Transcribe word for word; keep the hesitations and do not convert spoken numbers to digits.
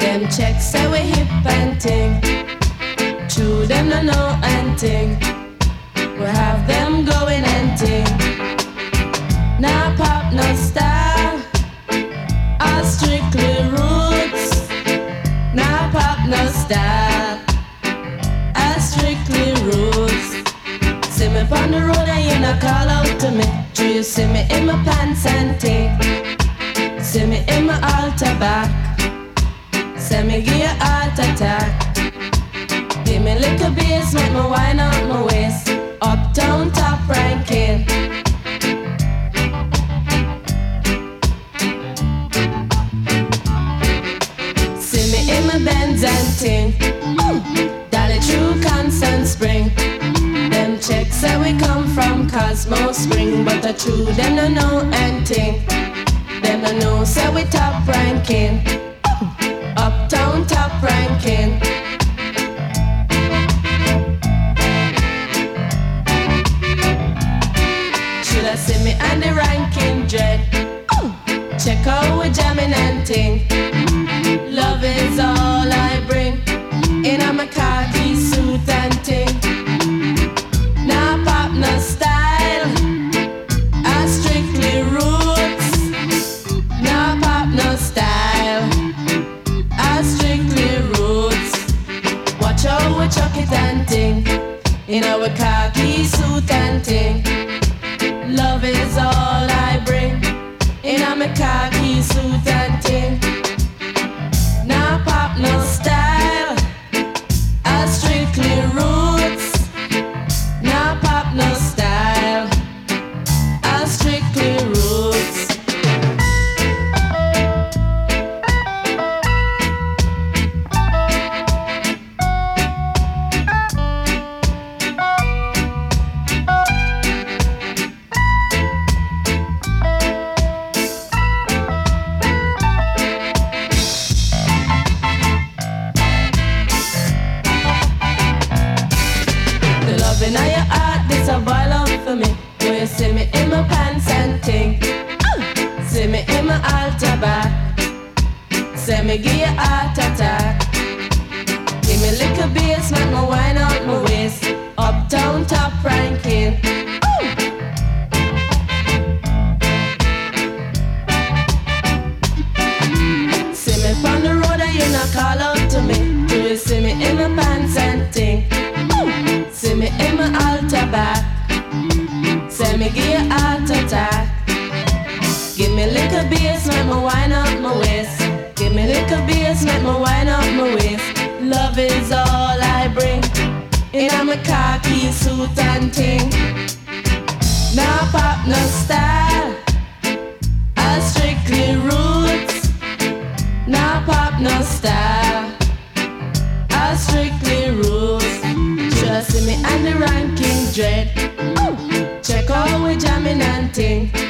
Them checks say we hip and ting. True, them no know and ting. We have them going and ting. Now pop no style, all strictly roots. Now pop no style, all strictly roots. See me on the road and you not call out to me. Do you see me in my pants and ting? See me in my altar back. Say me give you heart attack. Give me little bass, make me wind out my waist. Uptown top ranking. See me in my Benz and ting. Dolly True Constant Spring. Them checks say we come from Cosmo Spring, but the true them no know and ting. Them no know say we top ranking. Uptown top ranking. Should I see me and the ranking dread? Check out we jamming and ting. Love is all I bring. In a my khaki suit and ting. Now pop no style, I strictly roots. Now pop no style, I strictly roots. Watch how we chuck it and ting. In our khaki suit and ting. Love is all I bring. In a my khaki suit and ting. Now pop no style, I strictly roots. Now pop no style, I strictly roots. Now your heart, this a boil up for me. When you see me in my pants and ting. See me in my altar back. Say me give you heart attack. Give me little bass, make me wind out my waist. Uptown top ranking. See me from the road and you not call out to me. Do you see me in my pants and ting? See me in my altar back. Say me give you heart attack. Give me little bass, make me wind up my waist. Give me little bass, make me wind up my waist. Love is all I bring. In a my khaki suit and ting. Now pop no style, I strictly roots. Now pop no style, I strictly roots. See me and the ranking dread. Check out we jamming and ting.